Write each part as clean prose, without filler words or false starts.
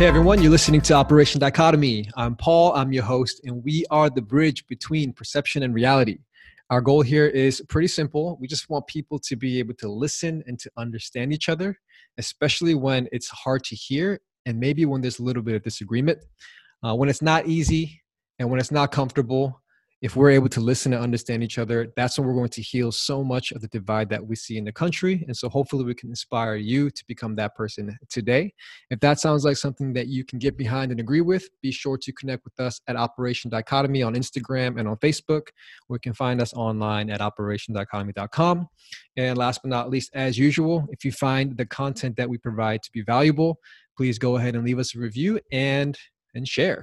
everyone, you're listening to Operation Dichotomy. I'm Paul, I'm your host, and we are the bridge between perception and reality. Our goal here is pretty simple. We just want people to be able to listen and to understand each other, especially when it's hard to hear and maybe when there's a little bit of disagreement. When it's not easy and when it's not comfortable, if we're able to listen and understand each other, that's when we're going to heal so much of the divide that we see in the country. And so hopefully we can inspire you to become that person today. If that sounds like something that you can get behind and agree with, be sure to connect with us at Operation Dichotomy on Instagram and on Facebook. You can find us online at operationdichotomy.com. And last but not least, as usual, if you find the content that we provide to be valuable, please go ahead and leave us a review and share.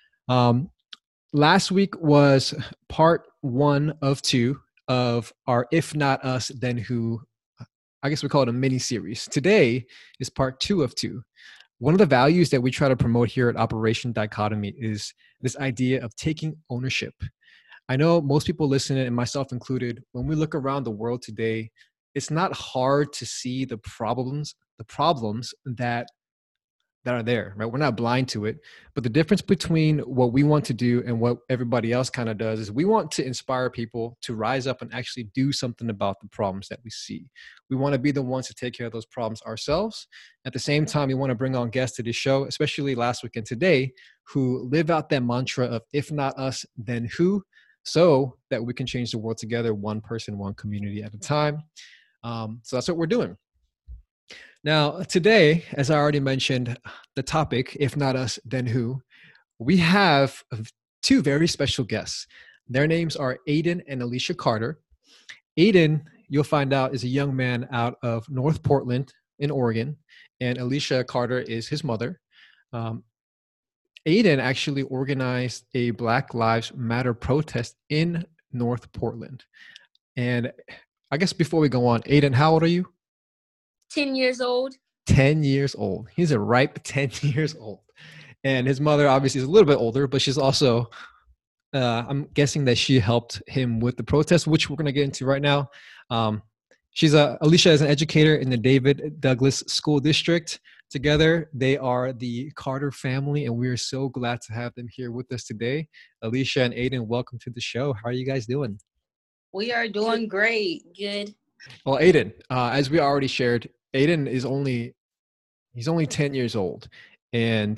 Last week was part 1 of 2 of our If Not Us, Then Who, I guess we call it a mini series. Today is part 2 of 2. One of the values that we try to promote here at Operation Dichotomy is this idea of taking ownership. I know most people listening, and myself included, when we look around the world today, it's not hard to see the problems that are there, right? We're not blind to it. But the difference between what we want to do and what everybody else kind of does is we want to inspire people to rise up and actually do something about the problems that we see. We want to be the ones to take care of those problems ourselves. At the same time, we want to bring on guests to this show, especially last week and today, who live out that mantra of if not us, then who, so that we can change the world together, one person, one community at a time. So that's what we're doing. Now, today, as I already mentioned, the topic, if not us, then who, we have 2 very special guests. Their names are Aiden and Alicia Carter. Aiden, you'll find out, is a young man out of North Portland in Oregon, and Alicia Carter is his mother. Aiden actually organized a Black Lives Matter protest in North Portland. And I guess before we go on, Aiden, how old are you? 10 years old. 10 years old. He's a ripe 10 years old. And his mother obviously is a little bit older, but she's also, I'm guessing that she helped him with the protest, which we're going to get into right now. Alicia is an educator in the David Douglas School District. Together, they are the Carter family, and we are so glad to have them here with us today. Alicia and Aiden, welcome to the show. How are you guys doing? We are doing great. Good. Well, Aiden, as we already shared, Aiden is he's only 10 years old. And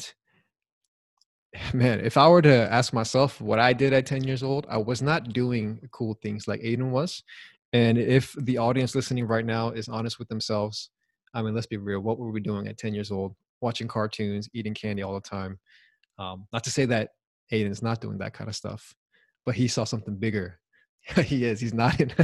man, if I were to ask myself what I did at 10 years old, I was not doing cool things like Aiden was. And if the audience listening right now is honest with themselves, I mean, let's be real. What were we doing at 10 years old? Watching cartoons, eating candy all the time. Not to say that Aiden's not doing that kind of stuff, but he saw something bigger. He is. He's not in.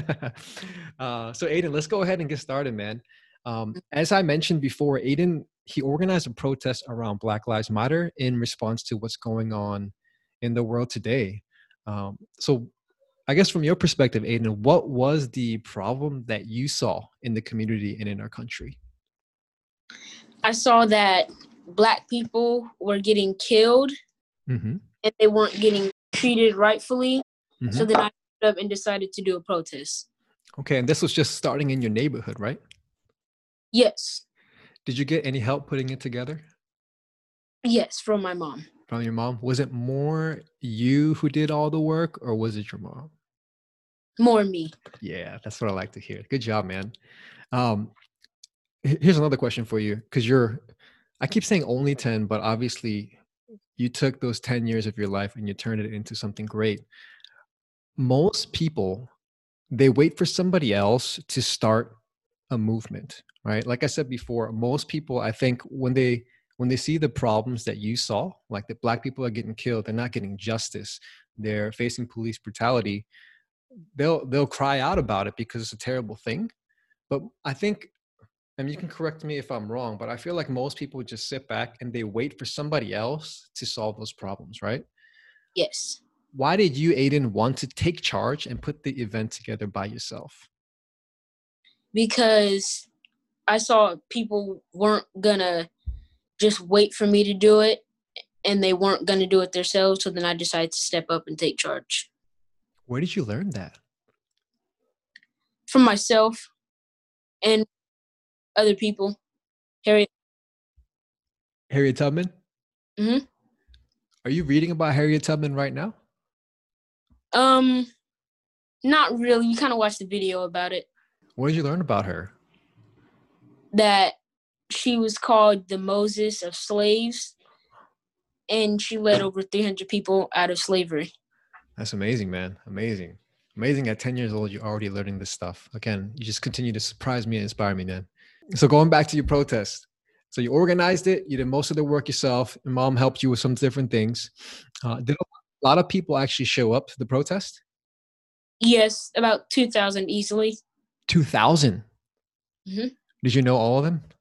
So Aiden, let's go ahead and get started, man. As I mentioned before, Aiden, he organized a protest around Black Lives Matter in response to what's going on in the world today. So I guess from your perspective, Aiden, what was the problem that you saw in the community and in our country? I saw that Black people were getting killed and they weren't getting treated rightfully. So then I stood up and decided to do a protest. Okay, and this was just starting in your neighborhood, right? Yes. Did you get any help putting it together? Yes, from my mom. From your mom? Was it more you who did all the work, or was it your mom? More me. Yeah, that's what I like to hear. Good job, man. Here's another question for you, because I keep saying only 10, but obviously you took those 10 years of your life and you turned it into something great. Most people, they wait for somebody else to start a movement, right? Like I said before, most people, I think when they see the problems that you saw, like that Black people are getting killed, they're not getting justice, they're facing police brutality, they'll cry out about it because it's a terrible thing. But I think, and you can correct me if I'm wrong, but I feel like most people just sit back and they wait for somebody else to solve those problems, right? Yes. Why did you, Aiden, want to take charge and put the event together by yourself? Because I saw people weren't gonna just wait for me to do it, and they weren't gonna do it themselves. So then I decided to step up and take charge. Where did you learn that? From myself and other people. Harriet Tubman? Mm-hmm. Are you reading about Harriet Tubman right now? Not really. We kind of watched the video about it. What did you learn about her? That she was called the Moses of slaves, and she led over 300 people out of slavery. That's amazing, man. Amazing. Amazing at 10 years old, you're already learning this stuff. Again, you just continue to surprise me and inspire me, man. So going back to your protest. So you organized it, you did most of the work yourself, and mom helped you with some different things. Did a lot of people actually show up to the protest? Yes, about 2,000 easily. 2,000? Mm-hmm. Did you know all of them?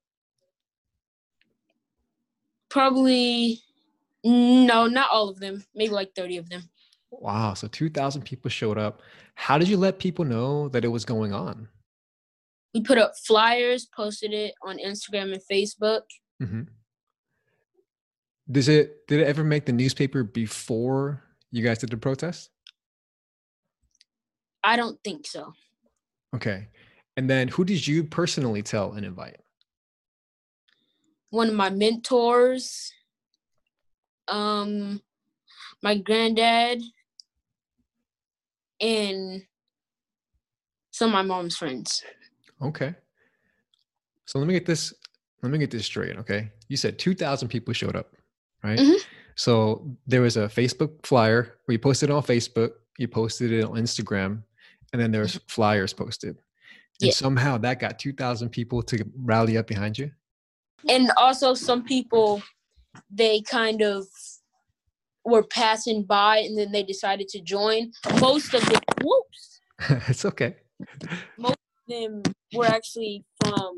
Probably, no, not all of them. Maybe like 30 of them. Wow, so 2,000 people showed up. How did you let people know that it was going on? We put up flyers, posted it on Instagram and Facebook. Mm-hmm. Did it ever make the newspaper before you guys did the protest? I don't think so. Okay. And then who did you personally tell and invite? One of my mentors, my granddad, and some of my mom's friends. Okay. So let me get this straight, okay? You said 2,000 people showed up, right? Mm-hmm. So there was a Facebook flyer where you posted it on Facebook, you posted it on Instagram, and then there's flyers posted. And somehow that got 2,000 people to rally up behind you? And also some people, they kind of were passing by and then they decided to join. Most of them, whoops. It's okay. Most of them were actually from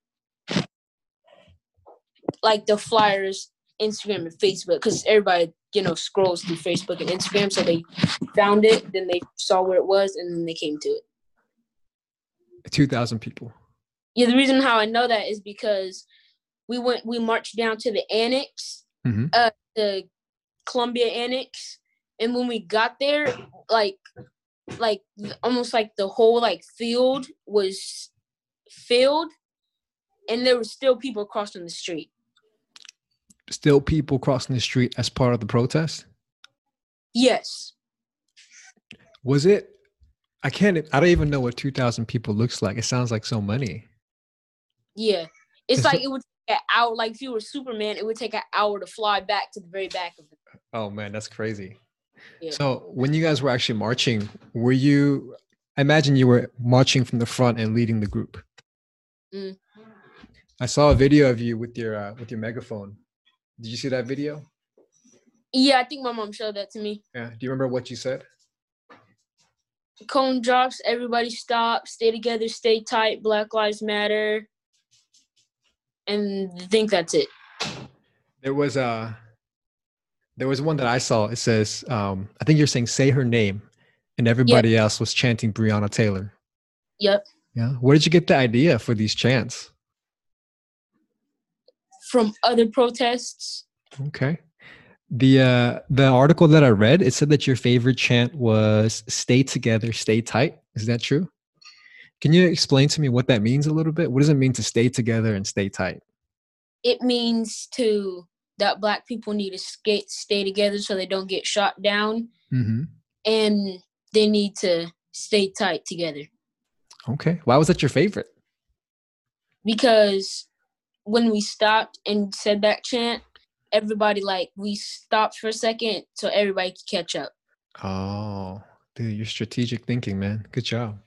like the flyers, Instagram and Facebook, because everybody, scrolls through Facebook and Instagram. So they found it, then they saw where it was, and then they came to it. 2,000 people. Yeah, the reason how I know that is because we marched down to the annex, mm-hmm. The Columbia Annex, and when we got there, like almost like the whole field was filled, and there were still people crossing the street. Still people crossing the street as part of the protest? Yes. Was it? I don't even know what 2,000 people looks like. It sounds like so many. Yeah. It would take an hour. Like if you were Superman, it would take an hour to fly back to the very back of it. Oh man, that's crazy. Yeah. So when you guys were actually marching, I imagine you were marching from the front and leading the group. Mm. I saw a video of you with your megaphone. Did you see that video? Yeah, I think my mom showed that to me. Yeah. Do you remember what you said? Cone drops, everybody stop, stay together, stay tight, Black Lives Matter. And I think that's it. There was one that I saw. It says, I think you're saying say her name, and everybody else was chanting Breonna Taylor. Yep. Yeah. Where did you get the idea for these chants? From other protests. Okay. The article that I read, it said that your favorite chant was "Stay together, stay tight." Is that true? Can you explain to me what that means a little bit? What does it mean to stay together and stay tight? It means that Black people need to stay together so they don't get shot down. Mm-hmm. And they need to stay tight together. Okay. Why was that your favorite? Because when we stopped and said that chant, everybody, we stopped for a second so everybody could catch up. Oh, dude, you're strategic thinking, man. Good job.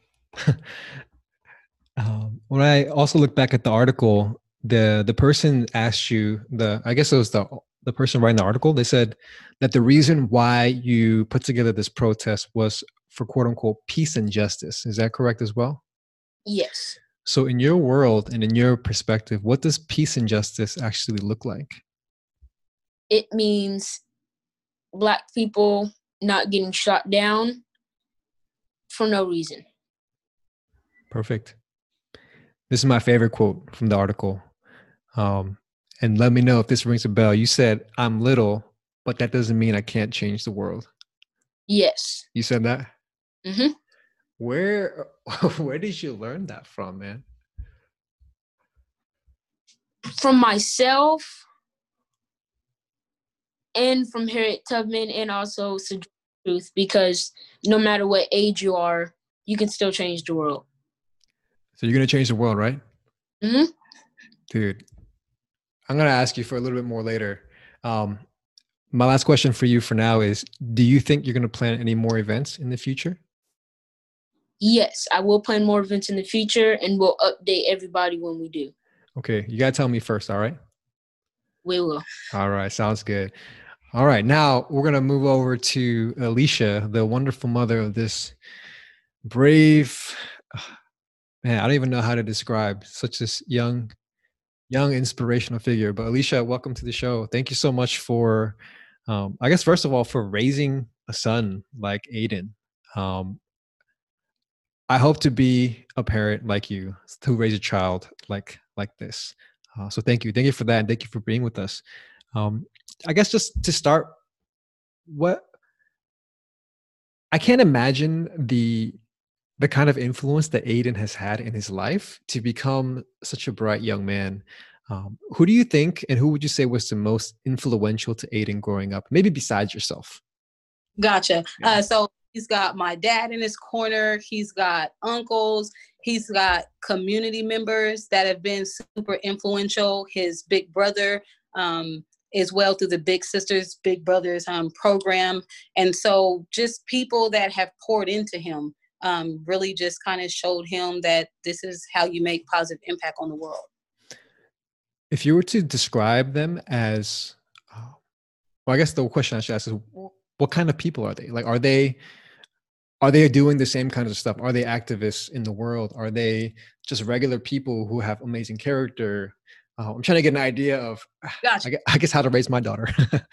When I also look back at the article, the person asked you, I guess it was the person writing the article, they said that the reason why you put together this protest was for quote unquote peace and justice. Is that correct as well? Yes. So in your world and in your perspective, what does peace and justice actually look like? It means Black people not getting shot down for no reason. Perfect. This is my favorite quote from the article. And let me know if this rings a bell. You said, "I'm little, but that doesn't mean I can't change the world." Yes. You said that? Mm-hmm. Where did you learn that from, man? From myself. and from Harriet Tubman, and also Truth, because no matter what age you are, you can still change the world. So you're going to change the world, right? Mm-hmm. Dude, I'm going to ask you for a little bit more later. My last question for you for now is, do you think you're going to plan any more events in the future? Yes, I will plan more events in the future, and we'll update everybody when we do. Okay, you got to tell me first, all right? We will. All right, sounds good. All right, now we're going to move over to Alicia, the wonderful mother of this brave, man, I don't even know how to describe such this young inspirational figure. But Alicia, welcome to the show. Thank you so much for, I guess, first of all, for raising a son like Aiden. I hope to be a parent like you, to raise a child like this. So thank you for that, and thank you for being with us. I guess just to start, what I can't imagine the kind of influence that Aiden has had in his life to become such a bright young man. Who do you think, and who would you say was the most influential to Aiden growing up, maybe besides yourself? Gotcha. Yeah. So he's got my dad in his corner. He's got uncles. He's got community members that have been super influential. His big brother, as well, through the Big Sisters, Big Brothers program. And so just people that have poured into him really just kind of showed him that this is how you make positive impact on the world. If you were to describe them as, well, I guess the question I should ask is, what kind of people are they? Like, are they doing the same kinds of stuff? Are they activists in the world? Are they just regular people who have amazing character? I'm trying to get an idea of, gotcha. I guess, how to raise my daughter.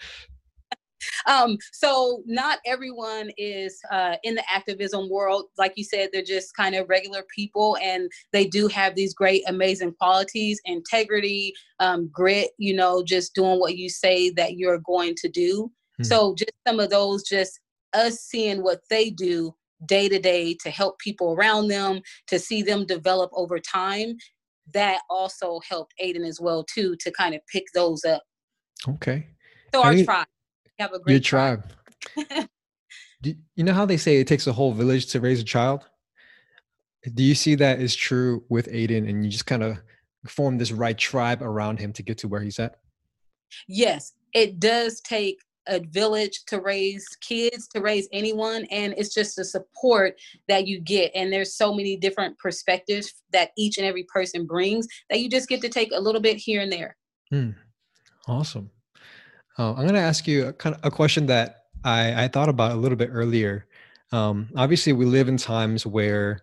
So not everyone is in the activism world. Like you said, they're just kind of regular people, and they do have these great, amazing qualities: integrity, grit, just doing what you say that you're going to do. So just some of those, just us seeing what they do day to day to help people around them, to see them develop over time, that also helped Aiden as well too, to kind of pick those up. Okay. So our tribe. We have a great tribe. You know how they say it takes a whole village to raise a child? Do you see that is true with Aiden, and you just kind of form this right tribe around him to get to where he's at? Yes, it does take a village to raise kids, to raise anyone, and it's just the support that you get. And there's so many different perspectives that each and every person brings that you just get to take a little bit here and there. Awesome. I'm going to ask you a question that I thought about a little bit earlier. Obviously, we live in times where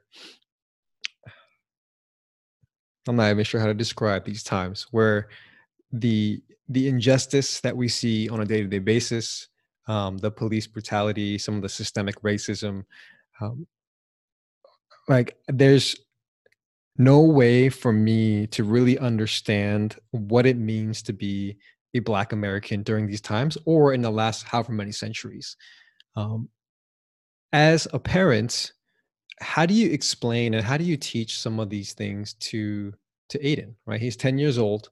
I'm not even sure how to describe these times, where the injustice that we see on a day-to-day basis, the police brutality, some of the systemic racism, like there's no way for me to really understand what it means to be a Black American during these times, or in the last however many centuries. As a parent, how do you explain and how do you teach some of these things to Aiden? Right, he's 10 years old.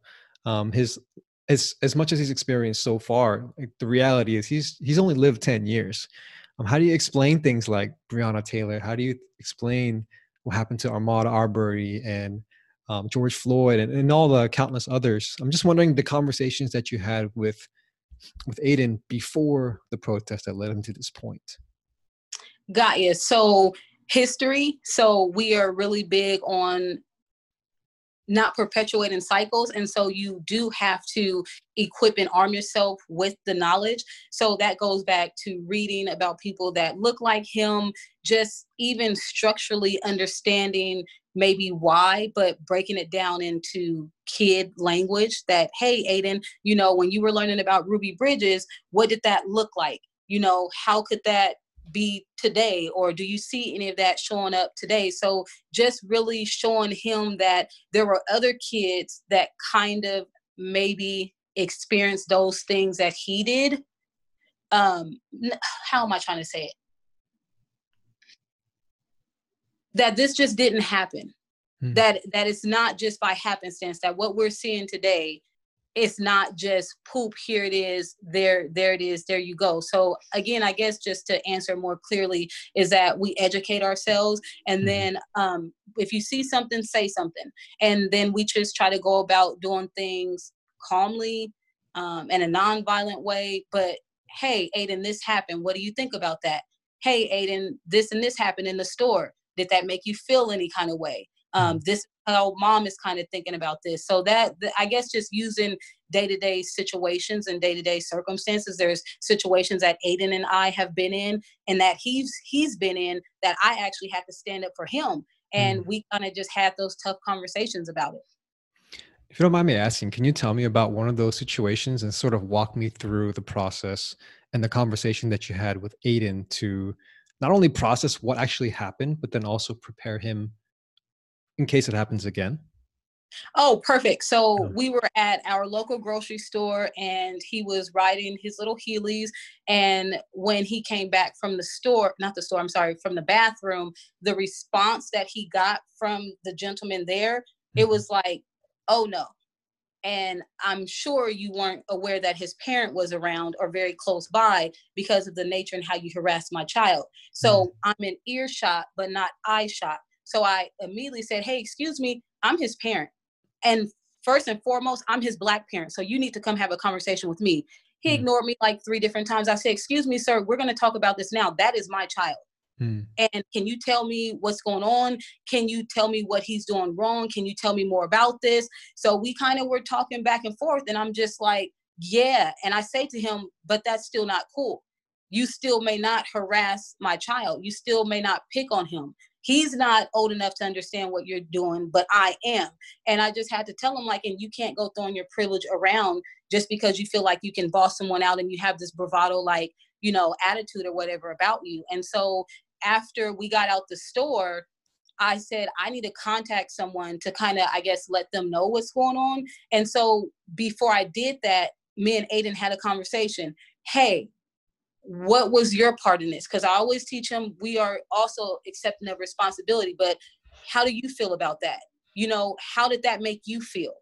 As much as he's experienced so far, like, the reality is he's only lived 10 years. How do you explain things like Breonna Taylor? How do you explain what happened to Ahmaud Arbery and George Floyd and all the countless others? I'm just wondering the conversations that you had with Aiden before the protest that led him to this point. Got you. So history. So we are really big on not perpetuating cycles. And so you do have to equip and arm yourself with the knowledge. So that goes back to reading about people that look like him, just even structurally understanding maybe why, but breaking it down into kid language that, hey, Aiden, when you were learning about Ruby Bridges, what did that look like? How could that be today, or do you see any of that showing up today? So just really showing him that there were other kids that kind of maybe experienced those things that he did. How am I trying to say it? That this just didn't happen. That it's not just by happenstance, that what we're seeing today it's not just poop, here it is, there it is, there you go. So again, I guess just to answer more clearly is that we educate ourselves, and then if you see something, say something. And then we just try to go about doing things calmly, in a non-violent way. But hey, Aiden, this happened. What do you think about that? Hey, Aiden, this and this happened in the store. Did that make you feel any kind of way? This how mom is kind of thinking about this. So that I guess just using day-to-day situations and day-to-day circumstances. There's situations that Aiden and I have been in, and that he's been in, that I actually had to stand up for him. And we kind of just had those tough conversations about it. If you don't mind me asking, can you tell me about one of those situations and sort of walk me through the process and the conversation that you had with Aiden to not only process what actually happened, but then also prepare him in case it happens again? Oh, perfect. So we were at our local grocery store, and he was riding his little Heelys. And when he came back from the store, not the store, I'm sorry, from the bathroom, the response that he got from the gentleman there, it was like, oh no. And I'm sure you weren't aware that his parent was around or very close by because of the nature and how you harassed my child. So I'm in earshot, but not eye shot. So I immediately said, hey, excuse me, I'm his parent. And first and foremost, I'm his Black parent. So you need to come have a conversation with me. He ignored me like 3 different times. I said, excuse me, sir, we're going to talk about this now. That is my child. And can you tell me what's going on? Can you tell me what he's doing wrong? Can you tell me more about this? So we kind of were talking back and forth, and I'm just like, yeah. And I say to him, but that's still not cool. You still may not harass my child. You still may not pick on him. He's not old enough to understand what you're doing, but I am. And I just had to tell him, like, and you can't go throwing your privilege around just because you feel like you can boss someone out and you have this bravado, like, you know, attitude or whatever about you. And so after we got out the store, I said, I need to contact someone to kind of, I guess, let them know what's going on. And so before I did that, me and Aiden had a conversation. Hey, what was your part in this? Because I always teach him we are also accepting of responsibility, but how do you feel about that? You know, how did that make you feel?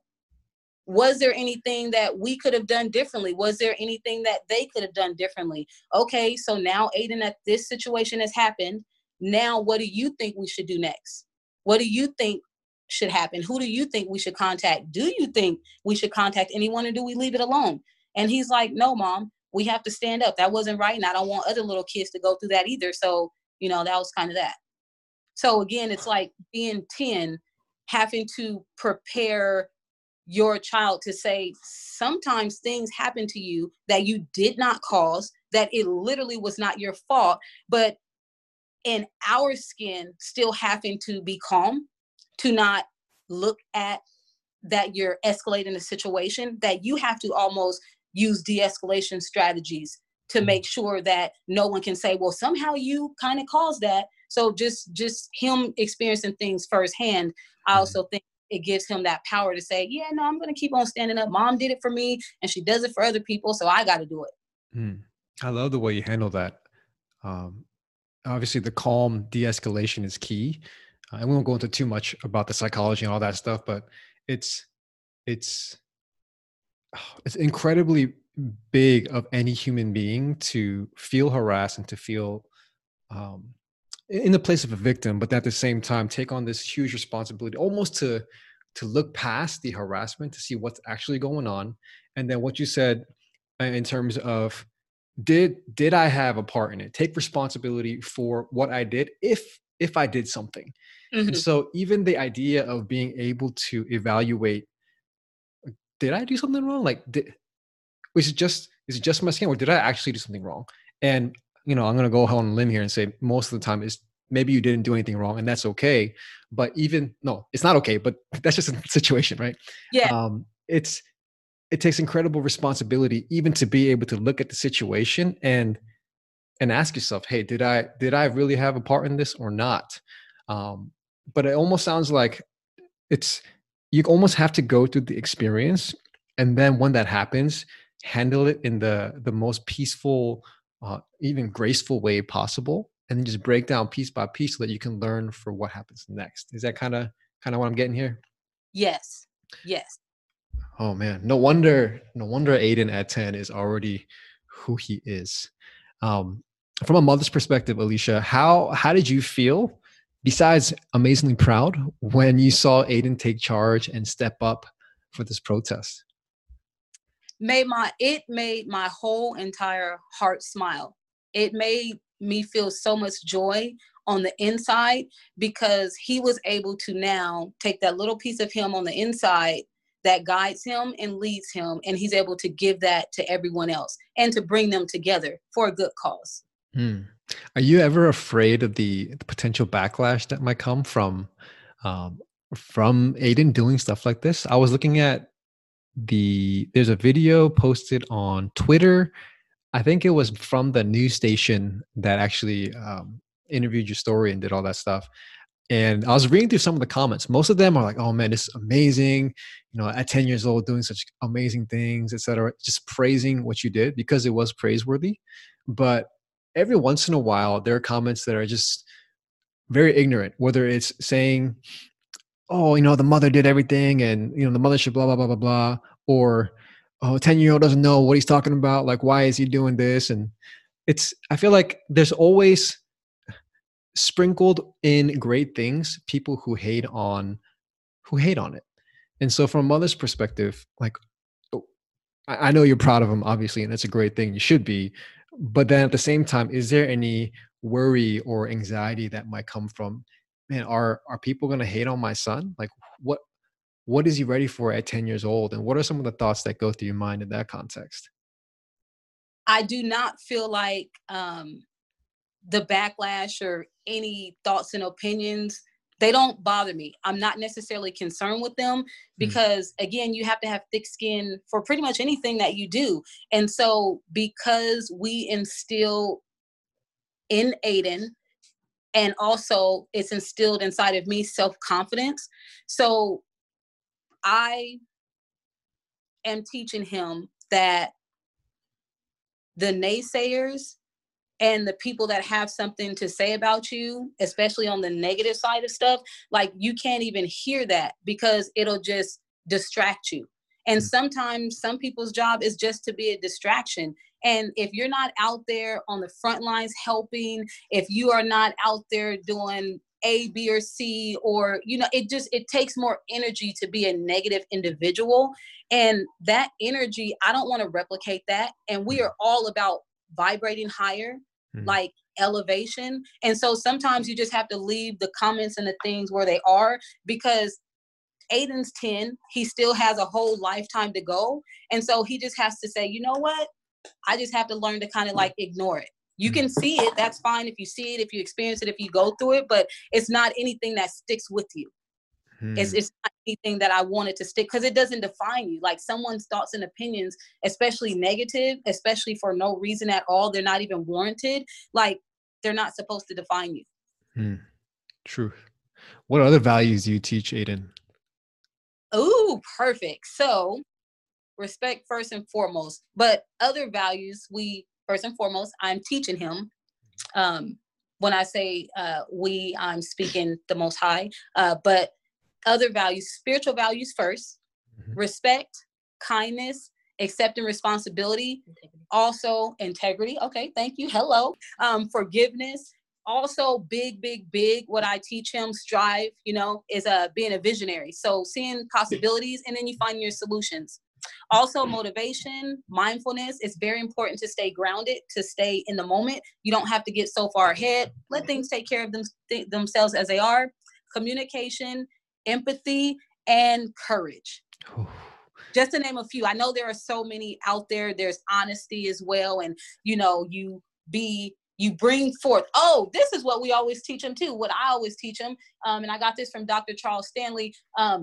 Was there anything that we could have done differently? Was there anything that they could have done differently? Okay, so now Aiden, that this situation has happened. Now, what do you think we should do next? What do you think should happen? Who do you think we should contact? Do you think we should contact anyone, or do we leave it alone? And he's like, no, mom, we have to stand up. That wasn't right. And I don't want other little kids to go through that either. So, you know, that was kind of that. So again, it's like being 10, having to prepare your child to say, sometimes things happen to you that you did not cause, that it literally was not your fault, but in our skin, still having to be calm, to not look at that you're escalating the situation, that you have to almost use de-escalation strategies to make sure that no one can say, well, somehow you kind of caused that. So just him experiencing things firsthand, I also think it gives him that power to say, yeah, no, I'm going to keep on standing up. Mom did it for me and she does it for other people. So I got to do it. I love the way you handle that. Obviously the calm de-escalation is key. And we won't go into too much about the psychology and all that stuff, but it's incredibly big of any human being to feel harassed and to feel in the place of a victim, but at the same time take on this huge responsibility, almost to look past the harassment to see what's actually going on. And then what you said in terms of did I have a part in it? Take responsibility for what I did if I did something. And so even the idea of being able to evaluate, did I do something wrong? Like, is it just my skin, or did I actually do something wrong? And you know, I'm going to go on a limb here and say most of the time is maybe you didn't do anything wrong, and that's okay. But no, it's not okay. But that's just a situation, right? Yeah. It takes incredible responsibility even to be able to look at the situation and ask yourself, hey, did I really have a part in this or not? But it almost sounds like you almost have to go through the experience, and then when that happens, handle it in the most peaceful, even graceful way possible, and then just break down piece by piece so that you can learn for what happens next. Is that kind of what I'm getting here? Yes. Oh man, no wonder Aiden at 10 is already who he is. From a mother's perspective, Alicia, how did you feel, besides amazingly proud, when you saw Aiden take charge and step up for this protest? It made my whole entire heart smile. It made me feel so much joy on the inside, because he was able to now take that little piece of him on the inside that guides him and leads him, and he's able to give that to everyone else and to bring them together for a good cause. Are you ever afraid of the potential backlash that might come um, from Aiden doing stuff like this? I was looking at there's a video posted on Twitter. I think it was from the news station that actually interviewed your story and did all that stuff. And I was reading through some of the comments. Most of them are like, "Oh man, this is amazing! You know, at 10 years old, doing such amazing things, etc." Just praising what you did because it was praiseworthy. But every once in a while, there are comments that are just very ignorant. Whether it's saying, "Oh, you know, the mother did everything, and you know, the mother should blah blah blah blah blah," or "Oh, 10-year-old doesn't know what he's talking about. Like, why is he doing this?" And I feel like there's always sprinkled in great things people who hate on it. And so from a mother's perspective, like, oh, I know you're proud of him, obviously, and it's a great thing, you should be. But then at the same time, is there any worry or anxiety that might come from, man, are people going to hate on my son? Like, what is he ready for at 10 years old, and what are some of the thoughts that go through your mind in that context? I do not feel like the backlash or any thoughts and opinions, they don't bother me. I'm not necessarily concerned with them, because again, you have to have thick skin for pretty much anything that you do. And so because we instill in Aiden, and also it's instilled inside of me self-confidence. So I am teaching him that the naysayers and the people that have something to say about you, especially on the negative side of stuff, like, you can't even hear that, because it'll just distract you. And sometimes some people's job is just to be a distraction. And if you're not out there on the front lines helping, if you are not out there doing A, B, or C, or, you know, it takes more energy to be a negative individual. And that energy, I don't want to replicate that. And we are all about vibrating higher, like elevation. And so sometimes you just have to leave the comments and the things where they are, because Aiden's 10, he still has a whole lifetime to go. And so he just has to say, you know what? I just have to learn to kind of like ignore it. You can see it. That's fine if you see it, if you experience it, if you go through it, but it's not anything that sticks with you. It's not anything that I wanted to stick, because it doesn't define you. Like, someone's thoughts and opinions, especially negative, especially for no reason at all, they're not even warranted. Like, they're not supposed to define you. True. What other values do you teach Aiden? Ooh, perfect. So respect first and foremost, but other values, first and foremost, I'm teaching him. When I say we, I'm speaking the Most High, but other values, spiritual values first, respect, kindness, accepting responsibility, also integrity. Okay, thank you. Hello. Forgiveness. Also, big, what I teach him, strive, is being a visionary. So seeing possibilities, and then you find your solutions. Also, motivation, mindfulness. It's very important to stay grounded, to stay in the moment. You don't have to get so far ahead. Let things take care of themselves as they are. Communication, empathy, and courage. Just to name a few. I know there are so many out there. There's honesty as well. And, you bring forth, this is what we always teach them too. What I always teach them. And I got this from Dr. Charles Stanley.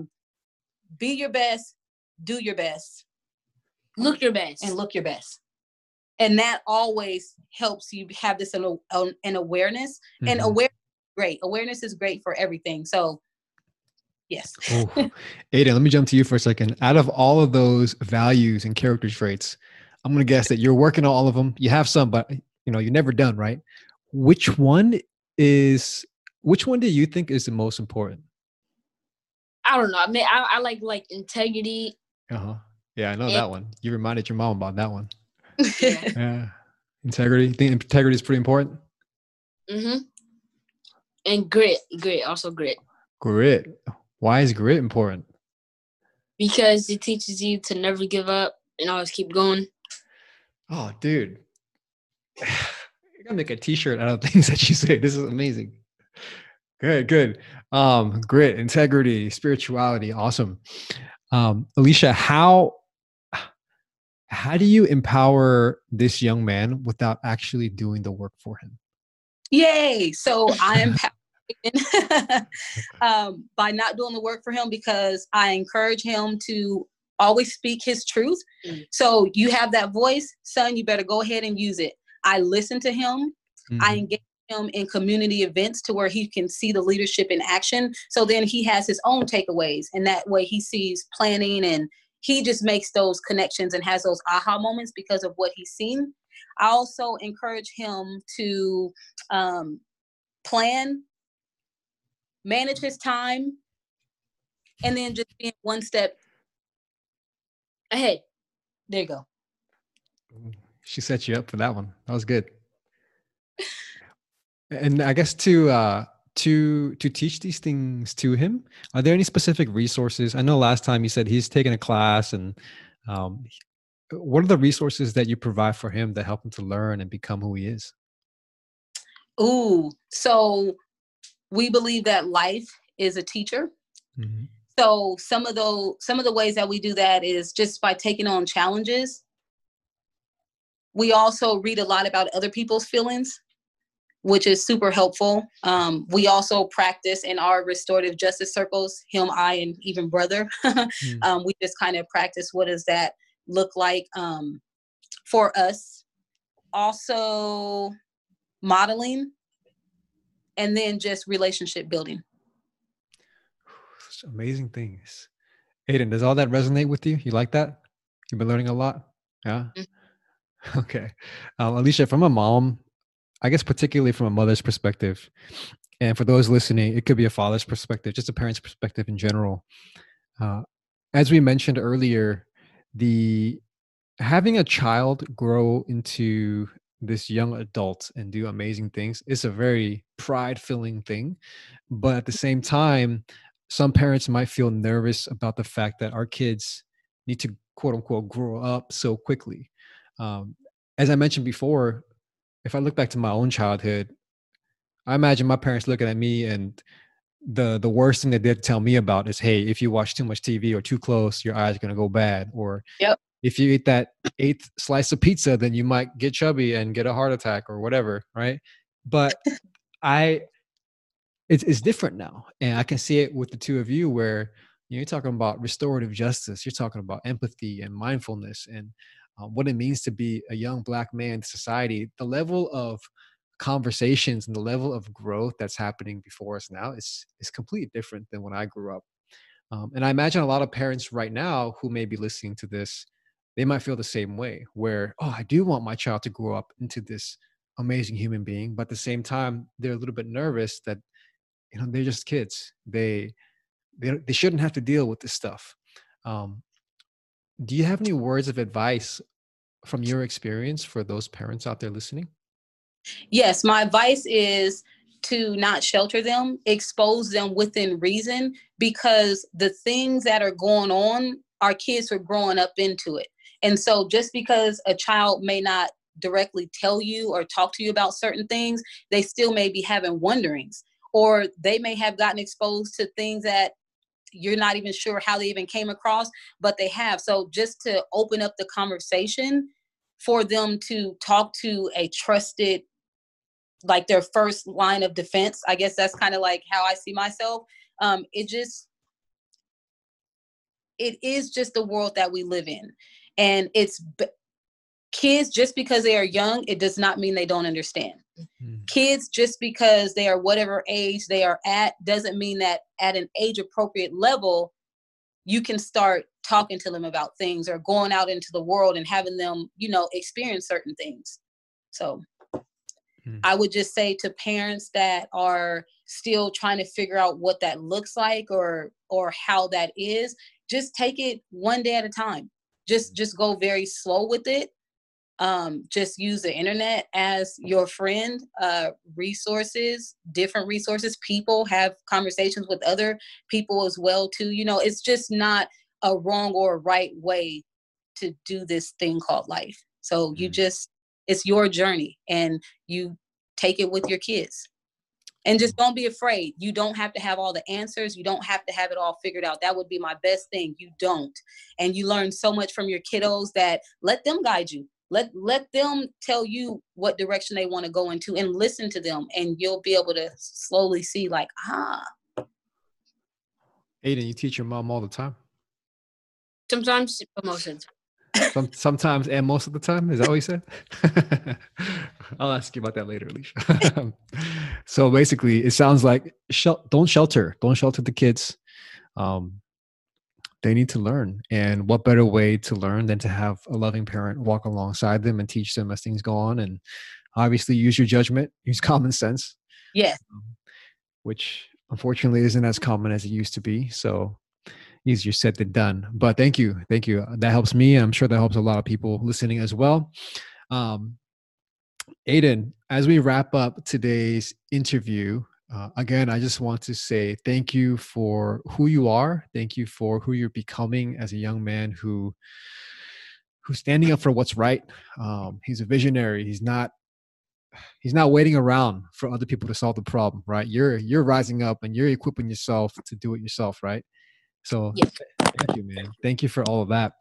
Be your best, do your best. Look your best. And look your best. And that always helps you have this an awareness. And awareness is great for everything. So yes. Aiden, let me jump to you for a second. Out of all of those values and character traits, I'm going to guess that you're working on all of them. You have some, but you're never done, right? Which one do you think is the most important? I don't know. I mean, I like integrity Uh-huh. Yeah, I know And, that one. You reminded your mom about that one. yeah. Yeah. Integrity. Think integrity is pretty important. Mm-hmm. And grit, also grit. Grit. Why is grit important? Because it teaches you to never give up and always keep going. Oh, dude. You're gonna make a t-shirt out of things that you say. This is amazing. Good. Grit, integrity, spirituality. Awesome. Alicia, how do you empower this young man without actually doing the work for him? Yay! So I empower by not doing the work for him, because I encourage him to always speak his truth. So you have that voice, son, you better go ahead and use it. I listen to him. I engage him in community events to where he can see the leadership in action. So then he has his own takeaways, and that way he sees planning, and he just makes those connections and has those aha moments because of what he's seen. I also encourage him to plan, manage his time, and then just being one step ahead. There you go. She set you up for that one. That was good. And I guess to teach these things to him, are there any specific resources? I know last time you said he's taken a class, and what are the resources that you provide for him that help him to learn and become who he is? Ooh, so we believe that life is a teacher. Mm-hmm. So some of the ways that we do that is just by taking on challenges. We also read a lot about other people's feelings, which is super helpful. We also practice in our restorative justice circles, him, I, and even brother. We just kind of practice what does that look like for us. Also modeling, and then just relationship building. Such amazing things. Aiden, does all that resonate with you? You like that? You've been learning a lot? Yeah? Mm-hmm. Okay. Alicia, from a mom, I guess particularly from a mother's perspective, and for those listening, it could be a father's perspective, just a parent's perspective in general. As we mentioned earlier, having a child grow into this young adult and do amazing things is a very pride-filling thing. But at the same time, some parents might feel nervous about the fact that our kids need to, quote unquote, grow up so quickly. As I mentioned before, if I look back to my own childhood, I imagine my parents looking at me, and the worst thing they did tell me about is, hey, if you watch too much TV or too close, your eyes are going to go bad. Or yep, if you eat that 8th slice of pizza, then you might get chubby and get a heart attack or whatever, right? But it's different now. And I can see it with the two of you where you're talking about restorative justice. You're talking about empathy and mindfulness and what it means to be a young Black man in society. The level of conversations and the level of growth that's happening before us now is completely different than when I grew up. And I imagine a lot of parents right now who may be listening to this, they might feel the same way where, oh, I do want my child to grow up into this amazing human being. But at the same time, they're a little bit nervous that, they're just kids. They shouldn't have to deal with this stuff. Do you have any words of advice from your experience for those parents out there listening? Yes, my advice is to not shelter them, expose them within reason, because the things that are going on, our kids are growing up into it. And so just because a child may not directly tell you or talk to you about certain things, they still may be having wonderings, or they may have gotten exposed to things that you're not even sure how they even came across, but they have. So just to open up the conversation for them to talk to a trusted, like their first line of defense. I guess that's kind of like how I see myself. It is just the world that we live in. And kids, just because they are young, it does not mean they don't understand. Mm-hmm. Kids, just because they are whatever age they are at, doesn't mean that at an age appropriate level, you can start talking to them about things or going out into the world and having them, experience certain things. So. I would just say to parents that are still trying to figure out what that looks like or how that is, just take it one day at a time. Just go very slow with it. Just use the internet as your friend. Resources, different resources. People have conversations with other people as well too. You know, it's just not a wrong or a right way to do this thing called life. So you just, it's your journey and you take it with your kids. And just don't be afraid. You don't have to have all the answers. You don't have to have it all figured out. That would be my best thing. You don't. And you learn so much from your kiddos that let them guide you. Let them tell you what direction they want to go into and listen to them. And you'll be able to slowly see like, Aiden, you teach your mom all the time? Sometimes, but most of the time. Sometimes and most of the time? Is that what you said? I'll ask you about that later, Alicia. So basically, it sounds like don't shelter the kids. They need to learn. And what better way to learn than to have a loving parent walk alongside them and teach them as things go on. And obviously use your judgment, use common sense. Yes. Which unfortunately isn't as common as it used to be. So easier said than done. But thank you. That helps me. And I'm sure that helps a lot of people listening as well. Aiden, as we wrap up today's interview, again, I just want to say thank you for who you are. Thank you for who you're becoming as a young man who's standing up for what's right. He's a visionary. He's not waiting around for other people to solve the problem, right? You're rising up and you're equipping yourself to do it yourself, right? So thank you, man. Thank you for all of that.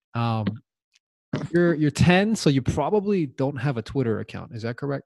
You're 10, so you probably don't have a Twitter account. Is that correct?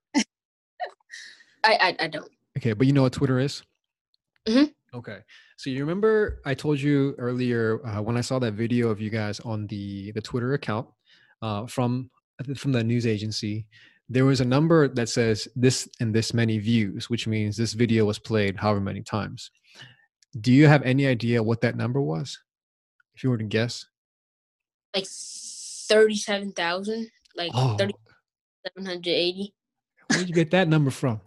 I don't. Okay, but you know what Twitter is? Mm-hmm. Okay. So you remember I told you earlier when I saw that video of you guys on the Twitter account from the news agency, there was a number that says this and this many views, which means this video was played however many times. Do you have any idea what that number was? If you were to guess. Like 37,000, like 3,780. Where did you get that number from?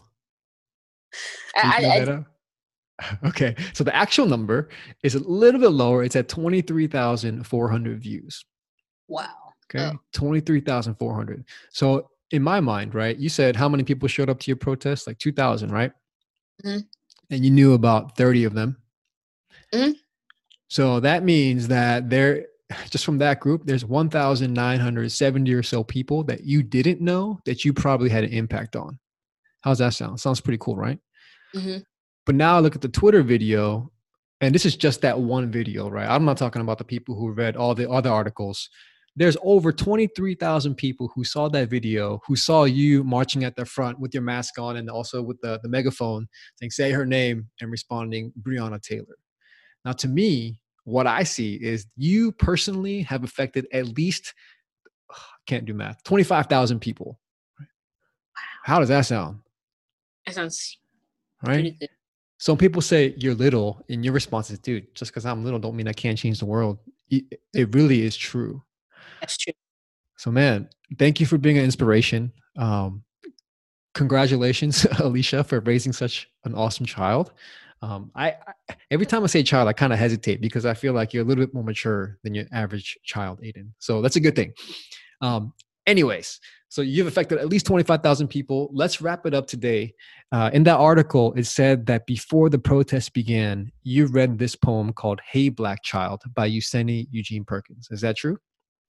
Okay, so the actual number is a little bit lower. It's at 23,400 views. Wow. Okay, 23,400. So in my mind, right, you said how many people showed up to your protest? Like 2,000, right? Mm-hmm. And you knew about 30 of them. Mm-hmm. So that means that just from that group, there's 1,970 or so people that you didn't know that you probably had an impact on. How's that sound? Sounds pretty cool, right? Mm-hmm. But now I look at the Twitter video, and this is just that one video, right? I'm not talking about the people who read all the other articles. There's over 23,000 people who saw that video, who saw you marching at the front with your mask on and also with the megaphone saying, say her name, and responding, Breonna Taylor. Now, to me, what I see is you personally have affected at least, can't do math, 25,000 people. How does that sound? That sounds right. Pretty good. Some people say you're little, and your response is, dude, just because I'm little don't mean I can't change the world. It really is true. That's true. So, man, thank you for being an inspiration. Congratulations, Alicia, for raising such an awesome child. I every time I say child, I kind of hesitate because I feel like you're a little bit more mature than your average child, Aiden. So that's a good thing. Anyways, so you've affected at least 25,000 people. Let's wrap it up today. In that article, it said that before the protest began, you read this poem called Hey Black Child by Useni Eugene Perkins. Is that true?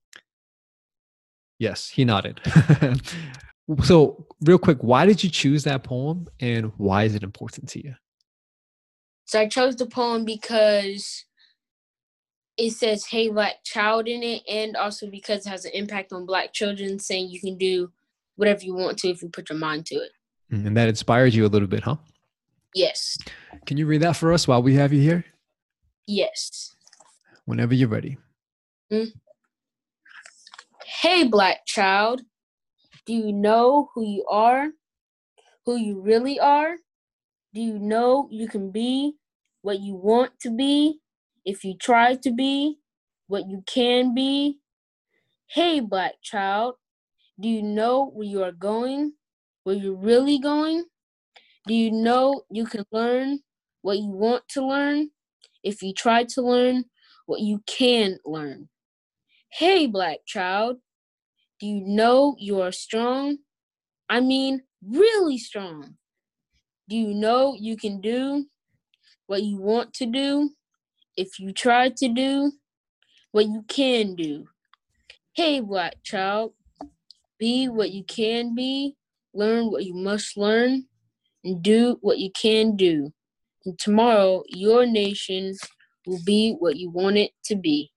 Yes, he nodded. So real quick, why did you choose that poem and why is it important to you? So I chose the poem because it says Hey Black Child in it, and also because it has an impact on Black children, saying you can do whatever you want to if you put your mind to it. And that inspired you a little bit, huh? Yes. Can you read that for us while we have you here? Yes. Whenever you're ready. Hey Black child, do you know who you are? Who you really are? Do you know you can be what you want to be if you try to be what you can be? Hey Black child, do you know where you are going? where you're really going? Do you know you can learn what you want to learn if you try to learn what you can learn? Hey, Black child, do you know you are strong? I mean, really strong. Do you know you can do what you want to do if you try to do what you can do? Hey, Black child, be what you can be, learn what you must learn, and do what you can do. And tomorrow, your nation will be what you want it to be.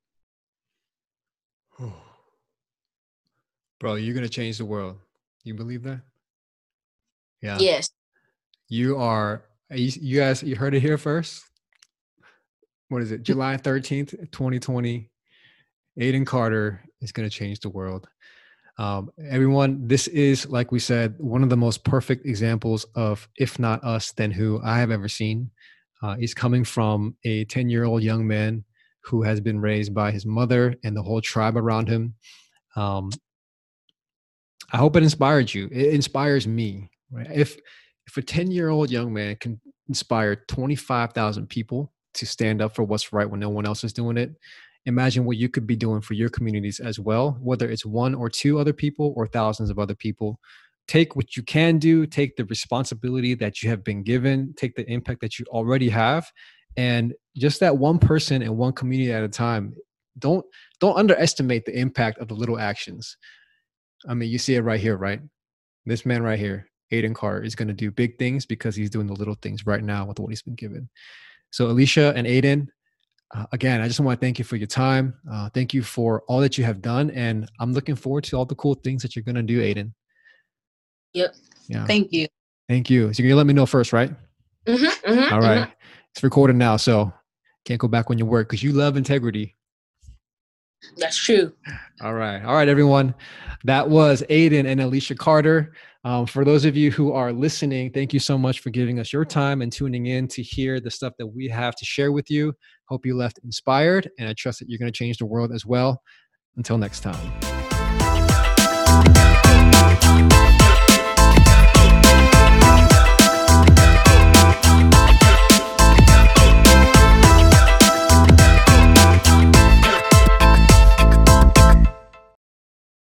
Bro, you're going to change the world. You believe that? Yeah. Yes. You guys, you heard it here first. What is it? July 13th, 2020. Aiden Carter is going to change the world. Everyone, this is, like we said, one of the most perfect examples of if not us, then who I have ever seen. He's coming from a 10-year-old young man who has been raised by his mother and the whole tribe around him. I hope it inspired you. It inspires me. Right? If a 10-year-old young man can inspire 25,000 people to stand up for what's right when no one else is doing it, imagine what you could be doing for your communities as well, whether it's one or two other people or thousands of other people. Take what you can do, take the responsibility that you have been given, take the impact that you already have, and just that one person and one community at a time. Don't underestimate the impact of the little actions. I mean, you see it right here, right? This man right here, Aiden Carter, is going to do big things because he's doing the little things right now with what he's been given. So Alicia and Aiden, again, I just want to thank you for your time. Thank you for all that you have done. And I'm looking forward to all the cool things that you're going to do, Aiden. Yep. Yeah. Thank you. Thank you. So you're going to let me know first, right? All right. It's recorded now, so can't go back on your word because you love integrity. That's true. All right, everyone. That was Aiden and Alicia Carter. For those of you who are listening, thank you so much for giving us your time and tuning in to hear the stuff that we have to share with you. Hope you left inspired, and I trust that you're going to change the world as well. Until next time.